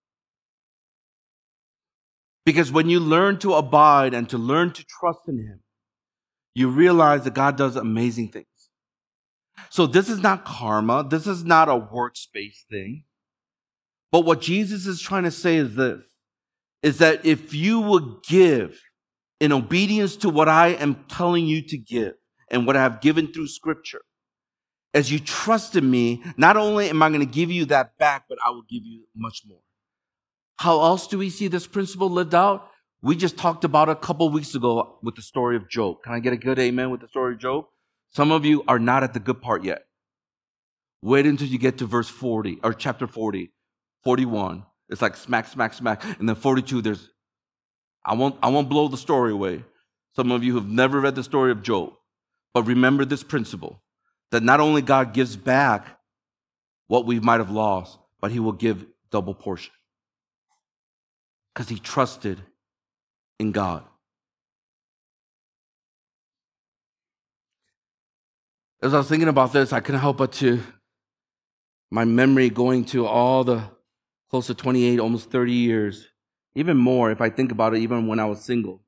Because when you learn to abide and to learn to trust in him, you realize that God does amazing things. So this is not karma. This is not a workspace thing. But what Jesus is trying to say is this, is that if you will give in obedience to what I am telling you to give and what I have given through Scripture, as you trust in me, not only am I going to give you that back, but I will give you much more. How else do we see this principle lived out? We just talked about it a couple weeks ago with the story of Job. Can I get a good amen with the story of Job? Some of you are not at the good part yet. Wait until you get to verse forty, or chapter forty, forty-one. It's like smack, smack, smack. And then forty-two, there's, I won't, I won't blow the story away. Some of you have never read the story of Job. But remember this principle, that not only God gives back what we might have lost, but he will give double portion. Because he trusted in God. As I was thinking about this, I couldn't help but to, my memory going to all the close to twenty-eight, almost thirty years, even more if I think about it, even when I was single.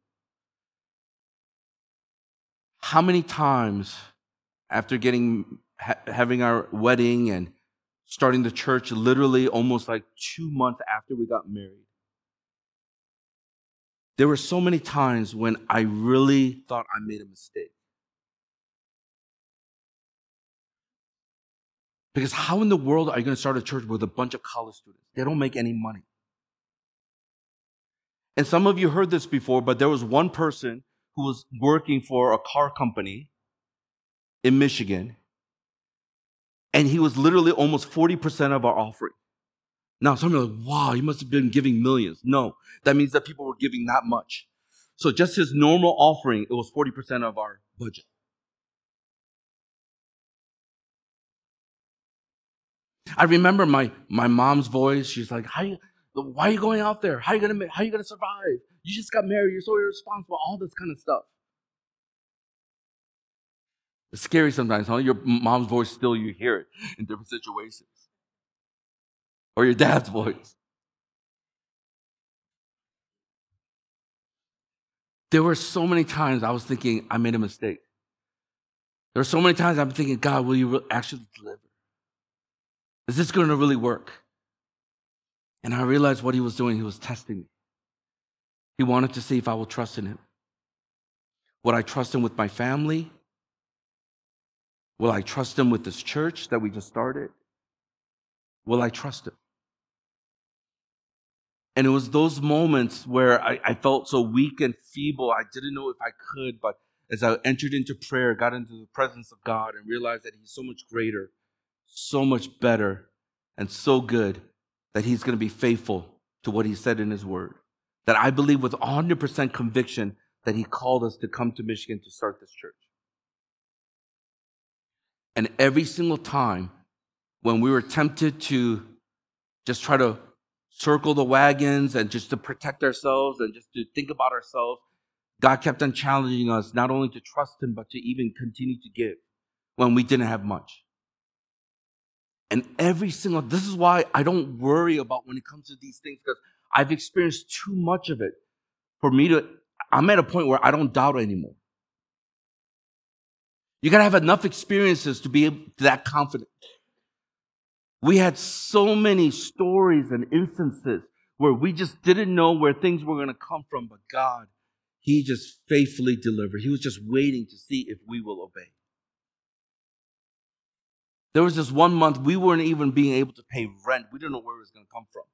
How many times after getting, ha- having our wedding and starting the church, literally almost like two months after we got married, there were so many times when I really thought I made a mistake. Because how in the world are you going to start a church with a bunch of college students? They don't make any money. And some of you heard this before, but there was one person who was working for a car company in Michigan, and he was literally almost forty percent of our offering. Now, some are like, wow, he must have been giving millions. No, that means that people were giving that much. So just his normal offering, it was forty percent of our budget. I remember my, my mom's voice. She's like, "How you, why are you going out there? How are you gonna how are you gonna survive? You just got married. You're so irresponsible." All this kind of stuff. It's scary sometimes, huh? Your mom's voice still, you hear it in different situations. Or your dad's voice. There were so many times I was thinking I made a mistake. There were so many times I'm thinking, God, will you actually deliver? Is this going to really work? And I realized what he was doing. He was testing me. He wanted to see if I will trust in him. Would I trust him with my family? Will I trust him with this church that we just started? Will I trust him? And it was those moments where I, I felt so weak and feeble. I didn't know if I could, but as I entered into prayer, got into the presence of God and realized that he's so much greater, so much better, and so good that he's going to be faithful to what he said in his word. That I believe with one hundred percent conviction that he called us to come to Michigan to start this church. And every single time when we were tempted to just try to circle the wagons and just to protect ourselves and just to think about ourselves, God kept on challenging us not only to trust him, but to even continue to give when we didn't have much. And every single, this is why I don't worry about when it comes to these things, because I've experienced too much of it for me to, I'm at a point where I don't doubt anymore. You got to have enough experiences to be that confident. We had so many stories and instances where we just didn't know where things were going to come from, but God, he just faithfully delivered. He was just waiting to see if we will obey. There was this one month we weren't even being able to pay rent. We didn't know where it was going to come from.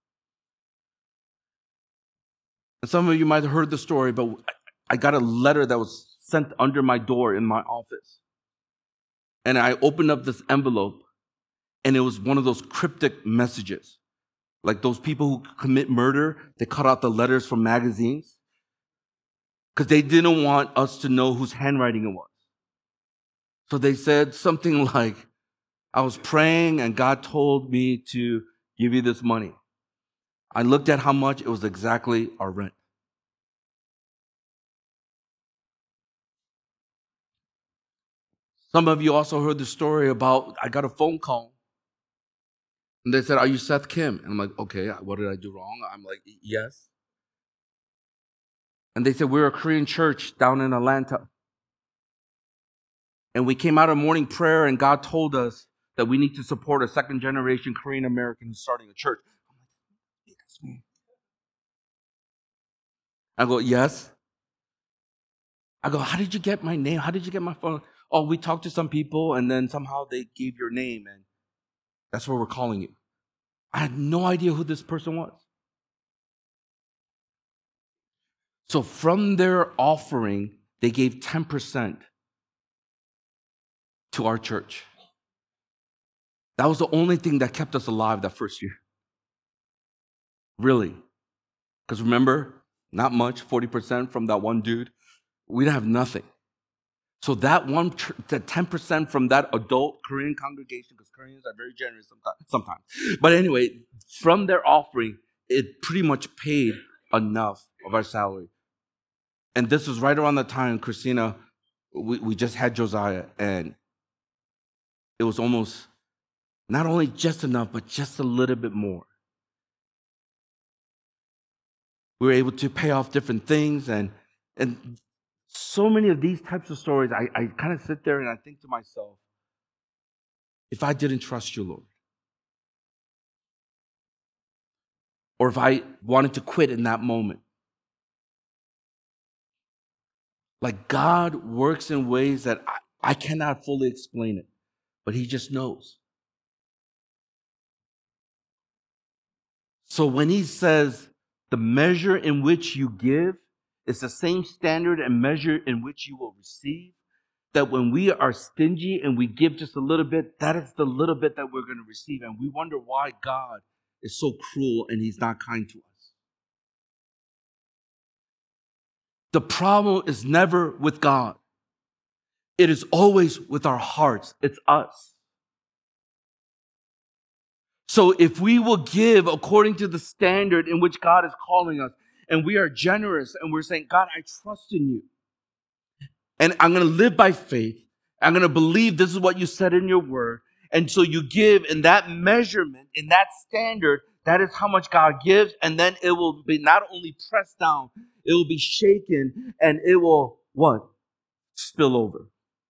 And some of you might have heard the story, but I got a letter that was sent under my door in my office. And I opened up this envelope, and it was one of those cryptic messages. Like those people who commit murder, they cut out the letters from magazines because they didn't want us to know whose handwriting it was. So they said something like, I was praying and God told me to give you this money. I looked at how much, it was exactly our rent. Some of you also heard the story about, I got a phone call. And they said, are you Seth Kim? And I'm like, okay, what did I do wrong? I'm like, yes. And they said, we're a Korean church down in Atlanta. And we came out of morning prayer and God told us that we need to support a second generation Korean American who's starting a church. I'm like, hey, that's me. I go, yes. I go, how did you get my name? How did you get my phone? Oh, we talked to some people and then somehow they gave your name and that's where we're calling you. I had no idea who this person was. So from their offering, they gave ten percent to our church. That was the only thing that kept us alive that first year. Really. Because remember, not much, forty percent from that one dude. We didn't have nothing. So that one, that ten percent from that adult Korean congregation, because Koreans are very generous sometimes, sometimes. But anyway, from their offering, it pretty much paid enough of our salary. And this was right around the time, Christina, we, we just had Josiah, and it was almost not only just enough, but just a little bit more. We were able to pay off different things, and and so many of these types of stories, I, I kind of sit there and I think to myself, if I didn't trust you, Lord, or if I wanted to quit in that moment, like God works in ways that I, I cannot fully explain it, but he just knows. So when he says the measure in which you give is the same standard and measure in which you will receive, that when we are stingy and we give just a little bit, that is the little bit that we're going to receive. And we wonder why God is so cruel and he's not kind to us. The problem is never with God. It is always with our hearts. It's us. So if we will give according to the standard in which God is calling us, and we are generous and we're saying, God, I trust in you. And I'm going to live by faith. I'm going to believe this is what you said in your word. And so you give in that measurement, in that standard, that is how much God gives. And then it will be not only pressed down, it will be shaken, and it will, what? Spill over.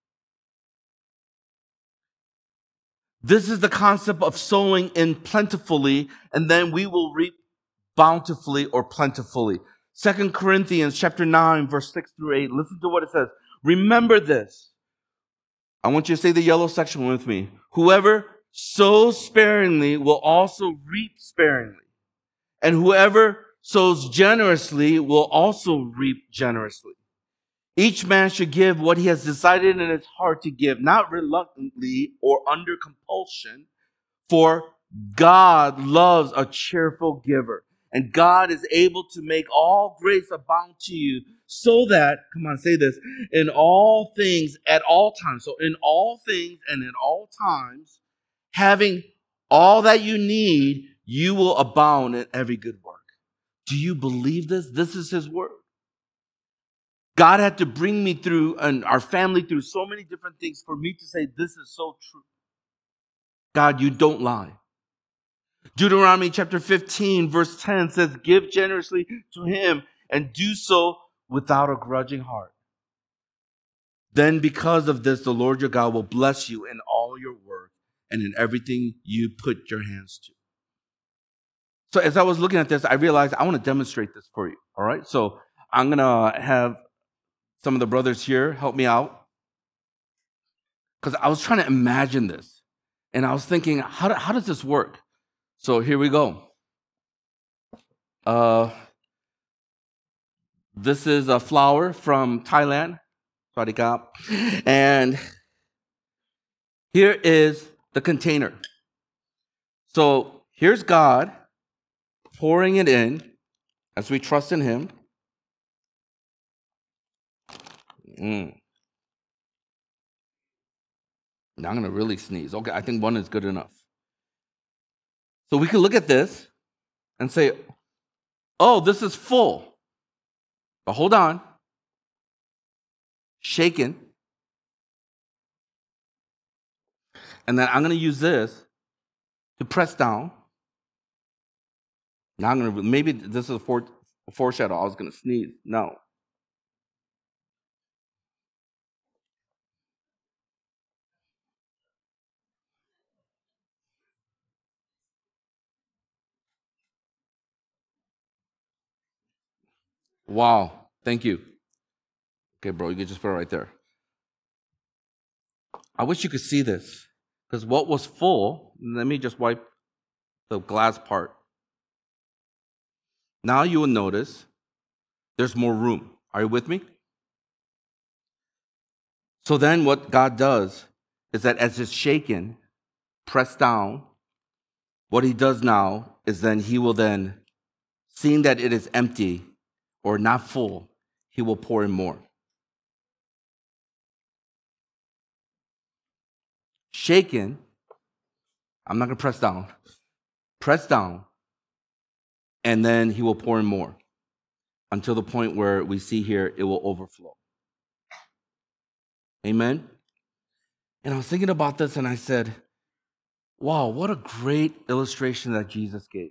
This is the concept of sowing in plentifully, and then we will reap bountifully or plentifully. Second Corinthians chapter nine, verse six through eight. Listen to what it says. Remember this. I want you to say the yellow section with me. Whoever sows sparingly will also reap sparingly. And whoever sows generously will also reap generously. Each man should give what he has decided in his heart to give, not reluctantly or under compulsion, for God loves a cheerful giver. And God is able to make all grace abound to you so that, come on, say this, in all things, at all times. So in all things and in all times, having all that you need, you will abound in every good work. Do you believe this? This is his word. God had to bring me through and our family through so many different things for me to say, this is so true. God, you don't lie. Deuteronomy chapter fifteen, verse ten says, give generously to him and do so without a grudging heart. Then because of this, the Lord your God will bless you in all your work and in everything you put your hands to. So as I was looking at this, I realized I want to demonstrate this for you. All right. So I'm going to have some of the brothers here help me out. Because I was trying to imagine this. And I was thinking, how, do, how does this work? So here we go. Uh, this is a flower from Thailand. And here is the container. So here's God pouring it in as we trust in him. Mm. Now I'm going to really sneeze. Okay, I think one is good enough. So we can look at this and say, oh, this is full. But hold on. Shaken. And then I'm going to use this to press down. Now I'm going to, maybe this is a, fore, a foreshadow. I was going to sneeze. No. Wow. Thank you. Okay, bro, you can just put it right there. I wish you could see this. Because what was full, let me just wipe the glass part. Now you will notice there's more room. Are you with me? So then what God does is that as it's shaken, pressed down, what he does now is then he will then, seeing that it is empty or not full, he will pour in more. Shaken, I'm not going to press down, press down, and then he will pour in more until the point where we see here it will overflow. Amen? And I was thinking about this and I said, wow, what a great illustration that Jesus gave.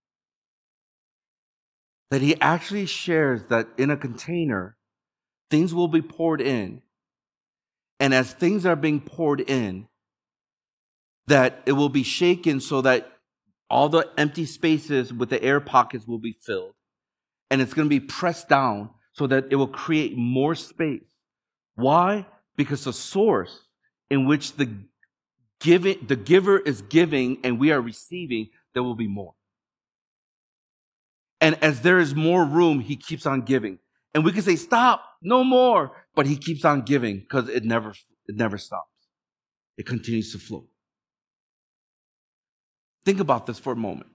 That he actually shares that in a container, things will be poured in. And as things are being poured in, that it will be shaken so that all the empty spaces with the air pockets will be filled. And it's going to be pressed down so that it will create more space. Why? Because the source in which the giving, the giver is giving and we are receiving, there will be more. And as there is more room, he keeps on giving. And we can say, stop, no more. But he keeps on giving because it never, it never stops. It continues to flow. Think about this for a moment.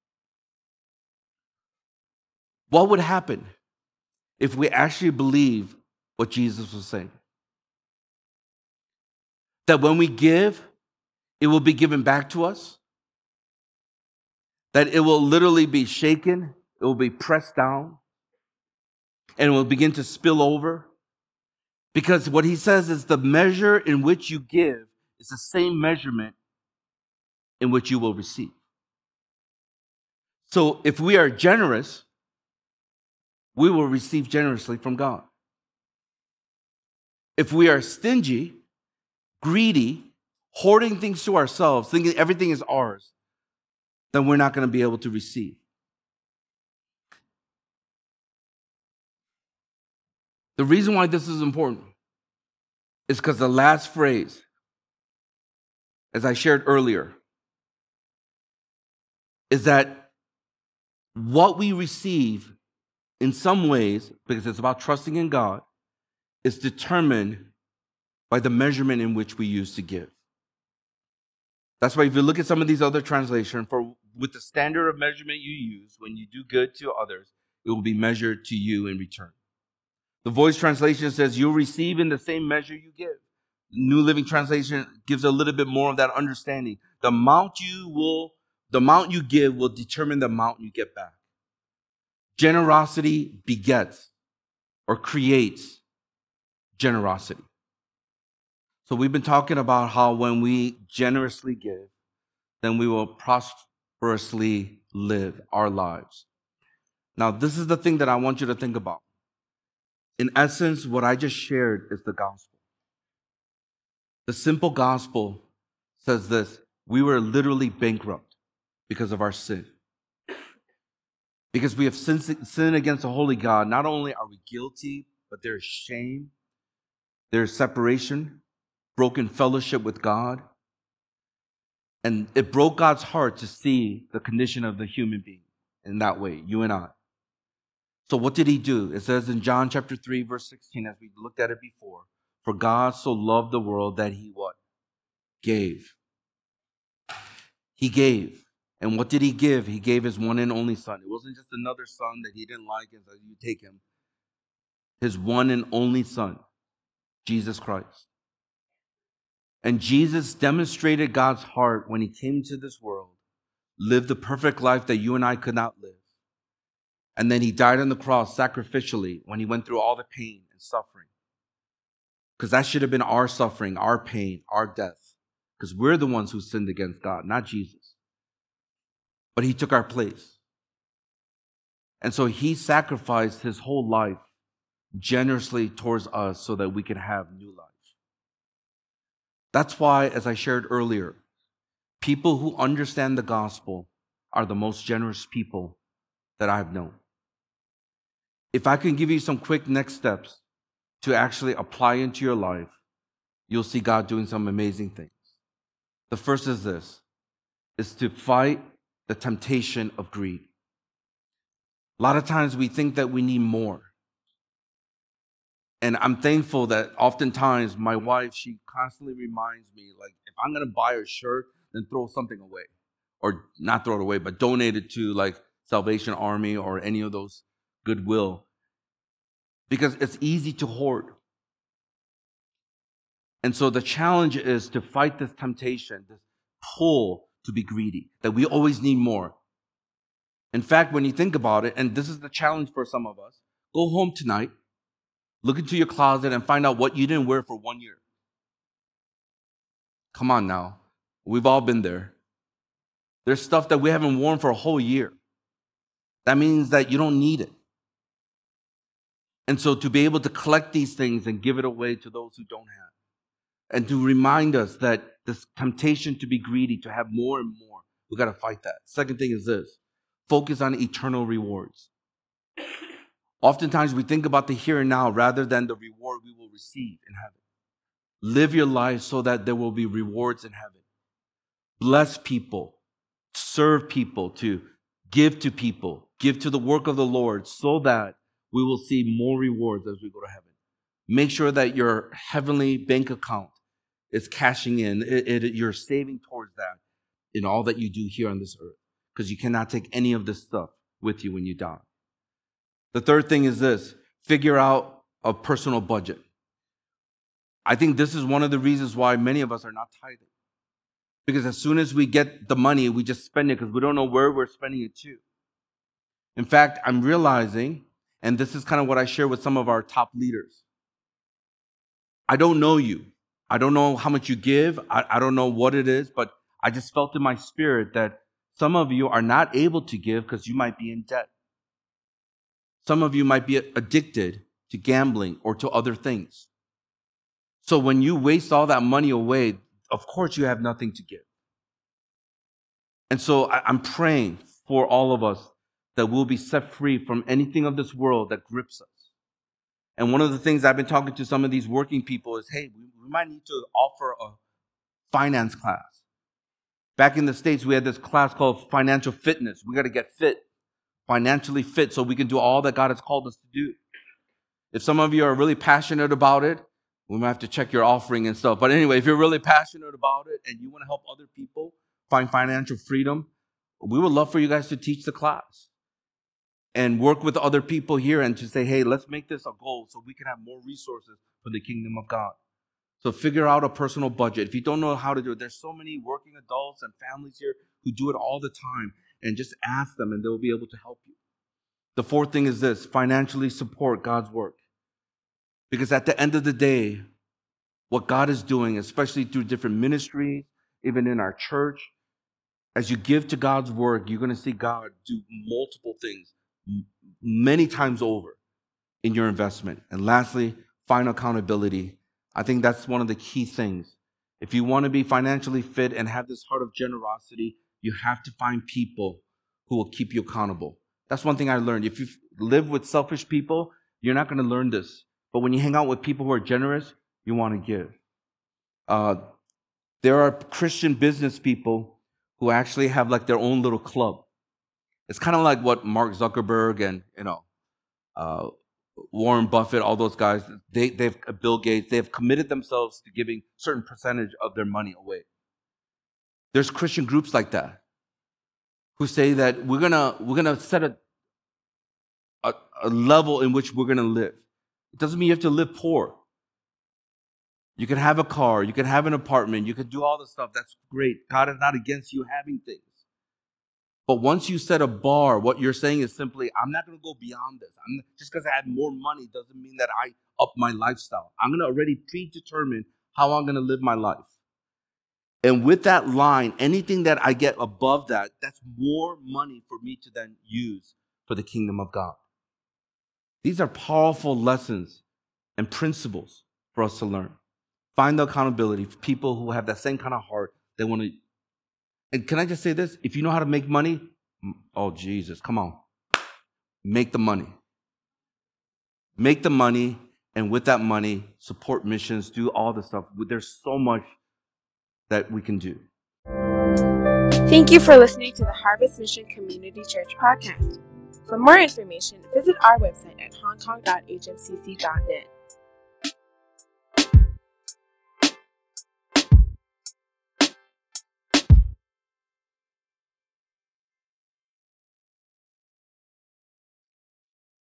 What would happen if we actually believe what Jesus was saying? That when we give, it will be given back to us. That it will literally be shaken. It will be pressed down. And it will begin to spill over. Because what he says is the measure in which you give is the same measurement in which you will receive. So if we are generous, we will receive generously from God. If we are stingy, greedy, hoarding things to ourselves, thinking everything is ours, then we're not going to be able to receive. The reason why this is important is because the last phrase, as I shared earlier, is that what we receive in some ways, because it's about trusting in God, is determined by the measurement in which we use to give. That's why if you look at some of these other translations, for with the standard of measurement you use when you do good to others, it will be measured to you in return. The Voice translation says, you'll receive in the same measure you give. New Living Translation gives a little bit more of that understanding. The amount you will, the amount you give will determine the amount you get back. Generosity begets or creates generosity. So we've been talking about how when we generously give, then we will prosperously live our lives. Now, this is the thing that I want you to think about. In essence, what I just shared is the gospel. The simple gospel says this: we were literally bankrupt because of our sin. Because we have sinned, sinned against a holy God, not only are we guilty, but there is shame, there is separation, broken fellowship with God. And it broke God's heart to see the condition of the human being in that way, you and I. So what did he do? It says in John chapter three, verse sixteen, as we looked at it before, for God so loved the world that he what? Gave. He gave. And what did he give? He gave his one and only son. It wasn't just another son that he didn't like and said, you take him. His one and only son, Jesus Christ. And Jesus demonstrated God's heart when he came to this world, lived the perfect life that you and I could not live. And then he died on the cross sacrificially when he went through all the pain and suffering. Because that should have been our suffering, our pain, our death. Because we're the ones who sinned against God, not Jesus. But he took our place. And so he sacrificed his whole life generously towards us so that we can have new life. That's why, as I shared earlier, people who understand the gospel are the most generous people that I've known. If I can give you some quick next steps to actually apply into your life, you'll see God doing some amazing things. The first is this, is to fight the temptation of greed. A lot of times we think that we need more. And I'm thankful that oftentimes my wife, she constantly reminds me, like, if I'm going to buy a shirt, then throw something away. Or not throw it away, but donate it to like Salvation Army or any of those Goodwill. Because it's easy to hoard. And so the challenge is to fight this temptation, this pull to be greedy, that we always need more. In fact, when you think about it, and this is the challenge for some of us, go home tonight, look into your closet and find out what you didn't wear for one year. Come on now. We've all been there. There's stuff that we haven't worn for a whole year. That means that you don't need it. And so to be able to collect these things and give it away to those who don't have, and to remind us that this temptation to be greedy, to have more and more, we got to fight that. Second thing is this, focus on eternal rewards. Oftentimes we think about the here and now rather than the reward we will receive in heaven. Live your life so that there will be rewards in heaven. Bless people, serve people, to give to people, give to the work of the Lord so that we will see more rewards as we go to heaven. Make sure that your heavenly bank account is cashing in. It, it, you're saving towards that in all that you do here on this earth, because you cannot take any of this stuff with you when you die. The third thing is this, figure out a personal budget. I think this is one of the reasons why many of us are not tithing. Because as soon as we get the money, we just spend it because we don't know where we're spending it to. In fact, I'm realizing, and this is kind of what I share with some of our top leaders. I don't know you. I don't know how much you give. I, I don't know what it is, but I just felt in my spirit that some of you are not able to give because you might be in debt. Some of you might be addicted to gambling or to other things. So when you waste all that money away, of course you have nothing to give. And so I, I'm praying for all of us that we'll be set free from anything of this world that grips us. And one of the things I've been talking to some of these working people is, hey, we, we might need to offer a finance class. Back in the States, we had this class called financial fitness. We got to get fit, financially fit, so we can do all that God has called us to do. If some of you are really passionate about it, we might have to check your offering and stuff. But anyway, if you're really passionate about it and you want to help other people find financial freedom, we would love for you guys to teach the class and work with other people here and to say, hey, let's make this a goal so we can have more resources for the kingdom of God. So figure out a personal budget. If you don't know how to do it, there's so many working adults and families here who do it all the time. And just ask them and they'll be able to help you. The fourth thing is this: financially support God's work. Because at the end of the day, what God is doing, especially through different ministries, even in our church, as you give to God's work, you're going to see God do multiple things many times over in your investment. And lastly, final accountability. I think that's one of the key things. If you want to be financially fit and have this heart of generosity, you have to find people who will keep you accountable. That's one thing I learned. If you live with selfish people, you're not going to learn this. But when you hang out with people who are generous, you want to give. Uh, there are Christian business people who actually have like their own little club. It's kind of like what Mark Zuckerberg and, you know, uh, Warren Buffett, all those guys, they, they've, Bill Gates, they have committed themselves to giving a certain percentage of their money away. There's Christian groups like that who say that we're gonna we're gonna set a, a, a level in which we're gonna live. It doesn't mean you have to live poor. You can have a car, you can have an apartment, you can do all this stuff. That's great. God is not against you having things. But once you set a bar, what you're saying is simply, I'm not going to go beyond this. I'm, just because I had more money doesn't mean that I up my lifestyle. I'm going to already predetermine how I'm going to live my life. And with that line, anything that I get above that, that's more money for me to then use for the kingdom of God. These are powerful lessons and principles for us to learn. Find the accountability for people who have that same kind of heart. They want to. And can I just say this? If you know how to make money, oh, Jesus, come on. Make the money. Make the money, and with that money, support missions, do all the stuff. There's so much that we can do.
Thank you for listening to the Harvest Mission Community Church podcast. For more information, visit our website at hong kong dot h m c c dot net.